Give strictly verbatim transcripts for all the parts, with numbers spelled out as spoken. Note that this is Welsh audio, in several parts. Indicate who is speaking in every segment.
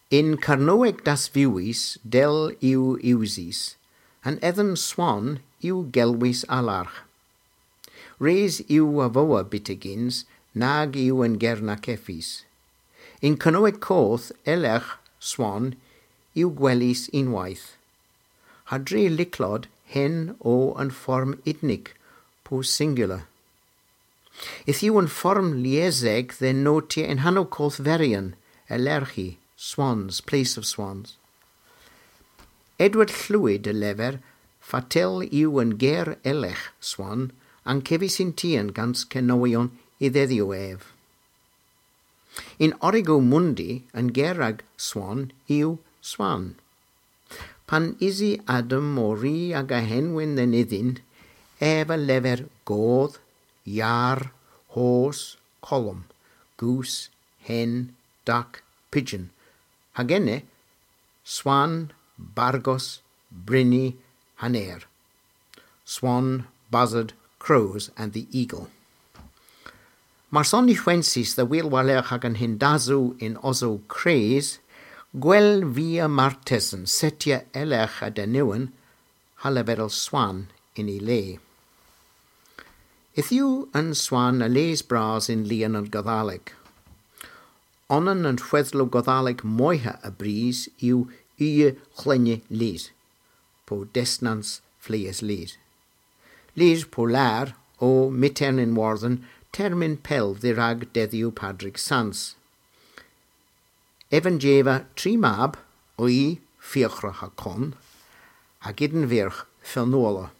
Speaker 1: In Carnoeg das viwis del iw iwsis, an edden swan iw gelwis alarch. Reis iw a voa bitigins, nag iw an gerna keffis. In Carnoeg coth elech swan iw gwelis unwaith. Hadre liclod hen o an form idnig, po singular. If you an form lieseg, then notia in hanno coth verian, elerchi, swans, place of swans. Edward Llwyd y lefer, fatel yw yn ger elech swan, an cevis in tian gans cenoion I ddeddio ef. In origo mundi, an gerag swan yw swan. Pan isi Adam o ri ag a henwyn den iddyn, ef a lefer godd, iar, horse, column, goose, hen, duck, pigeon. Hagene, swan, bargos, brinny, haner. Swan, buzzard, crows, and the eagle. Marsoni Chwensis, the wheel walech ag an hindazu in ozo craze, gwel via martesen setia elech a denuan, halaberel swan in ile. Ithiw yn swan a leis bras in lian an Goddalig. Onan an chweddlo Goddalig moiha a bris yw uye chlenye leis, po desnans flees leis. Leis polar o mitern in warden termin pel ddirag deddiw Padrig Sans. Evan jeva tri mab o'i fiachra ha con, ha gydyn virch felnola.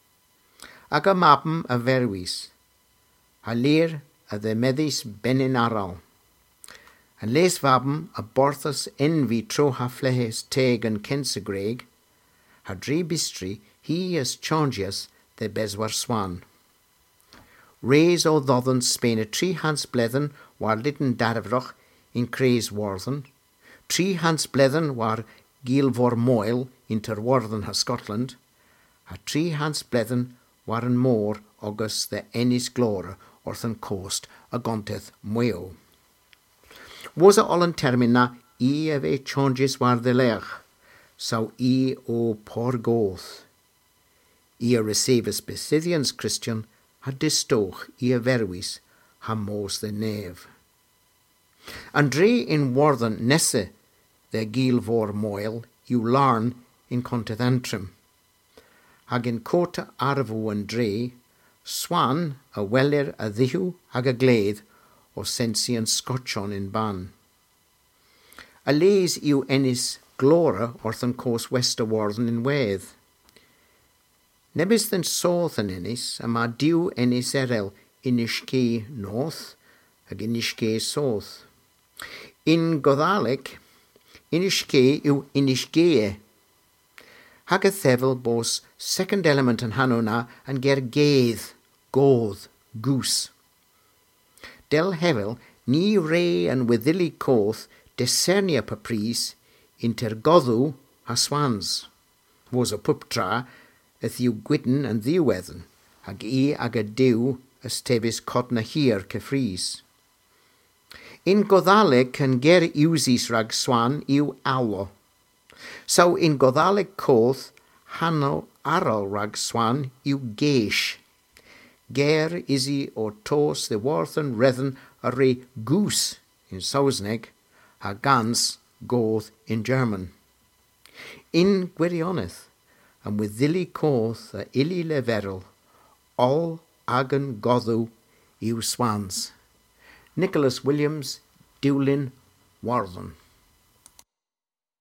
Speaker 1: Ag a mabem a verwis, ha leer a de medis benin aral. An lees vabem a borthas envy tro ha flehes teg an kensegreg, ha dre bistri hi as changias de beswar swan. Reis o ddodden Spain a tri hans bledden war litten darfroch in Crees Warthen, tri hans bledden war Gilvor Moyle inter Warthen ha Scotland, ha tri hans bledden war an mór agus the Ennis Glóra orthan coast a gonteth mweo. Was a ollen termina I of e changes war the lech, so I o porgoth. I a receives Besithians Christian ha distoch I a verwis ha mos the neve. Andre in Warthen nesse the Gilvor Moyle you larn in conteth Antrim. Hag in cota arvu and dre, swan a weller a dhihu hag a glaive o sensi and scotchon in ban. A lees iw ennis glora orthan cos wester warden in wedd. Nebis than south an ennis, a ma diw ennis erel inishke north hag inishke south. In Goddalig, inishke iw inishgee. Hag a thevel bos second element an hanona and ger geith, goth, goose. Del hevel ni re and withili coth decernia papris inter goddu ha swans. Was a puptra eth you gwitten and ddiwedden, hag I ag a diw as tevis cotna hir kefries. In Goddalig can ger iwsis rag swan iw allo. So in Goddalig coth hanno aral rag swan iw geish. Ger isi o tos the warthen redden a re goose in Sausneg, a gans goth in German. In Gwirioneth, and with dhili coth a illy leverel, all agan goddu iw swans. Nicholas Williams, Dewlin, Warthen.